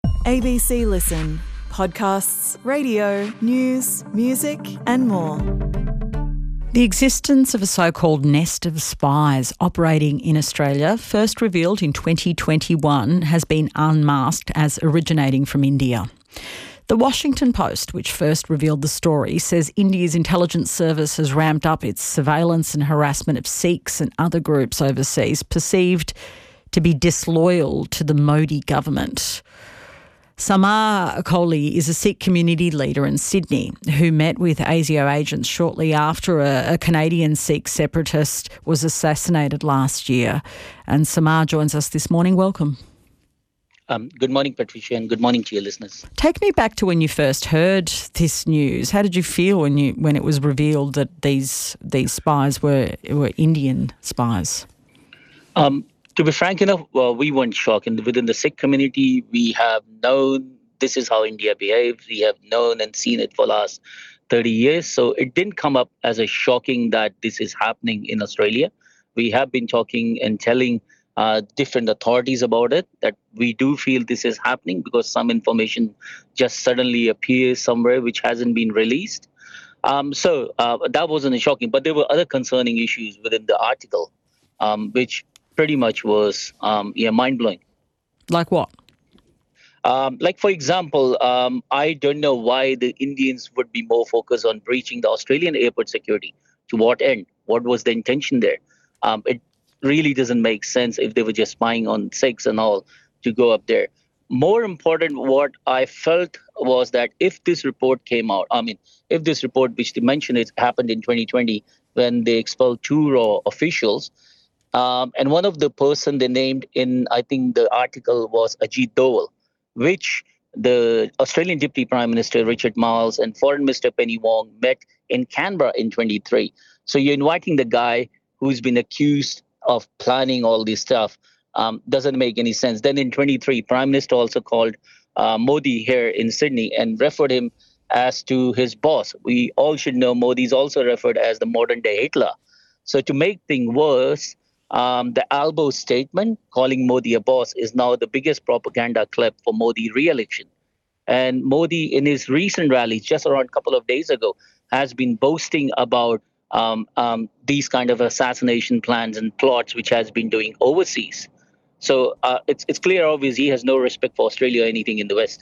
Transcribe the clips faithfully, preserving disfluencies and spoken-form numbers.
A B C Listen. Podcasts, radio, news, music and more. The existence of a so-called nest of spies operating in Australia, first revealed in twenty twenty-one, has been unmasked as originating from India. The Washington Post, which first revealed the story, says India's intelligence service has ramped up its surveillance and harassment of Sikhs and other groups overseas perceived to be disloyal to the Modi government. Samar Kohli is a Sikh community leader in Sydney who met with ASIO agents shortly after a, a Canadian Sikh separatist was assassinated last year. And Samar joins us this morning. Welcome. Um, good morning, Patricia, and good morning to your listeners. Take me back to when you first heard this news. How did you feel when you when it was revealed that these these spies were were Indian spies? Um, to be frank enough, well, we weren't shocked. And within the Sikh community, we have known this is how India behaves. We have known and seen it for the last thirty years. So it didn't come up as a shocking that this is happening in Australia. We have been talking and telling Uh, different authorities about it, that we do feel this is happening because some information just suddenly appears somewhere which hasn't been released. Um, so uh, that wasn't shocking, but there were other concerning issues within the article, um, which pretty much was um, yeah, mind-blowing. Like what? Um, like, for example, um, I don't know why the Indians would be more focused on breaching the Australian airport security. To what end? What was the intention there? Um, it really doesn't make sense if they were just spying on Sikhs and all to go up there. More important, what I felt was that if this report came out, I mean, if this report, which they mentioned, it happened in twenty twenty when they expelled two raw officials, um, and one of the person they named in, I think the article was Ajit Doval, which the Australian Deputy Prime Minister Richard Marles and Foreign Minister Penny Wong met in Canberra in twenty-three. So you're inviting the guy who's been accused of planning all this stuff. Um, doesn't make any sense. Then in twenty-three, Prime Minister also called uh, Modi here in Sydney and referred him as to his boss. We all should know Modi is also referred as the modern day Hitler. So to make things worse, um, the Albo statement calling Modi a boss is now the biggest propaganda clip for Modi re-election. And Modi in his recent rallies just around a couple of days ago has been boasting about Um, um, these kind of assassination plans and plots which has been doing overseas. So uh, it's it's clear, obvious, he has no respect for Australia or anything in the West.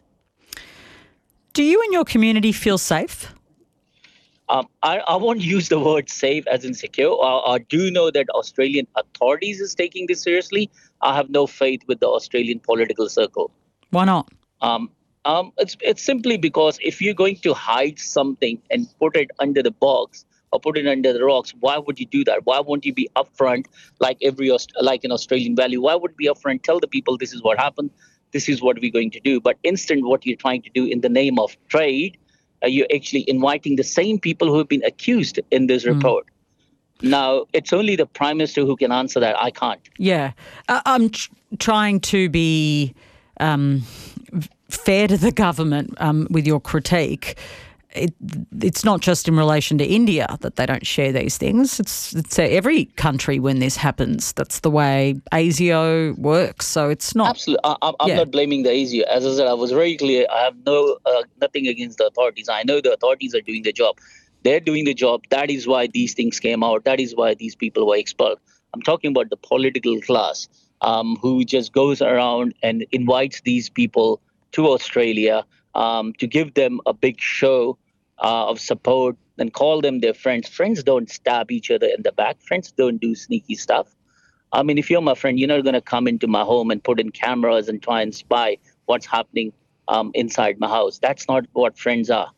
Do you and your community feel safe? Um, I, I won't use the word safe as in secure. I, I do know that Australian authorities is taking this seriously. I have no faith with the Australian political circle. Why not? Um, um, it's it's simply because if you're going to hide something and put it under the box, or put it under the rocks, why would you do that? Why won't you be upfront like every like an Australian value? Why would be upfront? Tell the people this is what happened, this is what we're going to do. But instant what you're trying to do in the name of trade, uh, you're actually inviting the same people who have been accused in this report. Mm. Now, it's only the Prime Minister who can answer that. I can't. Yeah. Uh, I'm tr- trying to be um, fair to the government um, with your critique. It, it's not just in relation to India that they don't share these things. It's, it's every country when this happens. That's the way ASIO works. So it's not... Absolutely. I, I'm yeah. not blaming the ASIO. As I said, I was very clear. I have no uh, nothing against the authorities. I know the authorities are doing the job. They're doing the job. That is why these things came out. That is why these people were expelled. I'm talking about the political class um, who just goes around and invites these people to Australia um, to give them a big show Uh, of support and call them their friends. Friends don't stab each other in the back. Friends don't do sneaky stuff. I mean, if you're my friend, you're not going to come into my home and put in cameras and try and spy what's happening um, inside my house. That's not what friends are.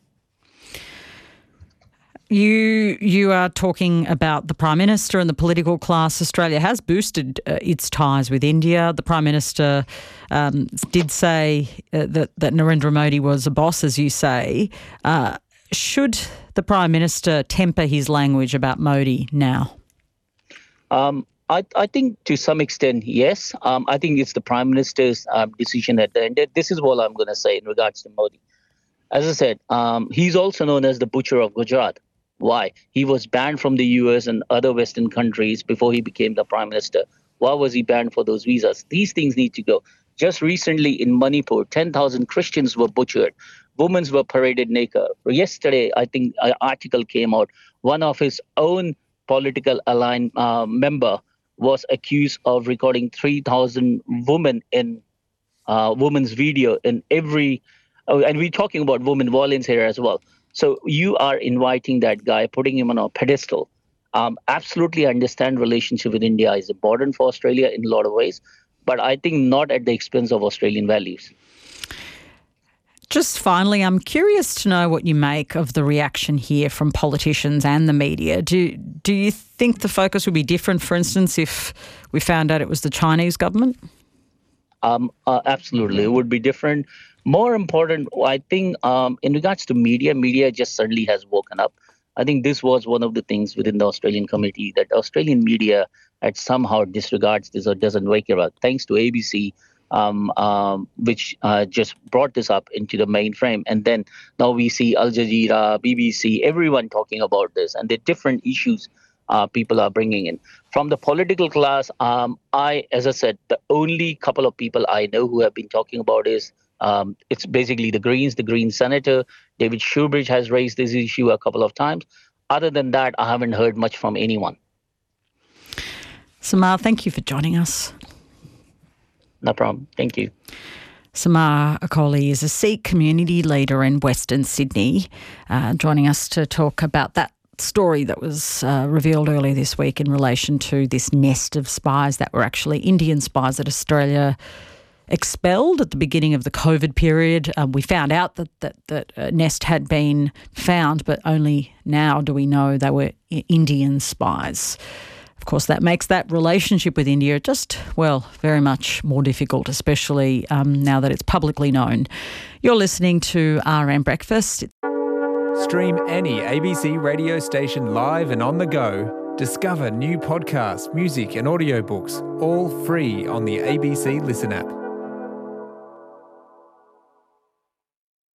You you are talking about the Prime Minister and the political class. Australia has boosted uh, its ties with India. The Prime Minister um, did say uh, that, that Narendra Modi was a boss, as you say. Uh, Should the Prime Minister temper his language about Modi now? Um, I, I think to some extent, yes. Um, I think it's the Prime Minister's um, decision at the end. This is what I'm going to say in regards to Modi. As I said, um, he's also known as the butcher of Gujarat. Why? He was banned from the U S and other Western countries before he became the Prime Minister. Why was he banned for those visas? These things need to go. Just recently in Manipur, ten thousand Christians were butchered. Women were paraded naked. Yesterday, I think an article came out. One of his own political aligned uh, member was accused of recording three thousand women in uh, women's video in every, oh, and we're talking about women violence here as well. So you are inviting that guy, putting him on a pedestal. Um, absolutely understand relationship with India is important for Australia in a lot of ways, but I think not at the expense of Australian values. Just finally, I'm curious to know what you make of the reaction here from politicians and the media. Do do you think the focus would be different, for instance, if we found out it was the Chinese government? Um, uh, absolutely, it would be different. More important, I think, um, in regards to media, media just suddenly has woken up. I think this was one of the things within the Australian committee that Australian media had somehow disregards this or doesn't wake it up. Thanks to A B C. Um, um, which uh, just brought this up into the mainframe. And then now we see Al Jazeera, B B C, everyone talking about this and the different issues uh, people are bringing in. From the political class, um, I, as I said, the only couple of people I know who have been talking about is um, it's basically the Greens, the Green Senator. David Shoebridge has raised this issue a couple of times. Other than that, I haven't heard much from anyone. Samar, thank you for joining us. No problem. Thank you. Samar Akoli is a Sikh community leader in Western Sydney, uh, joining us to talk about that story that was uh, revealed earlier this week in relation to this nest of spies that were actually Indian spies that Australia expelled at the beginning of the COVID period. Um, we found out that that, that uh, nest had been found, but only now do we know they were Indian spies. Of course, that makes that relationship with India just, well, very much more difficult, especially um, now that it's publicly known. You're listening to R M Breakfast. Stream any A B C radio station live and on the go. Discover new podcasts, music and audiobooks, all free on the A B C Listen app.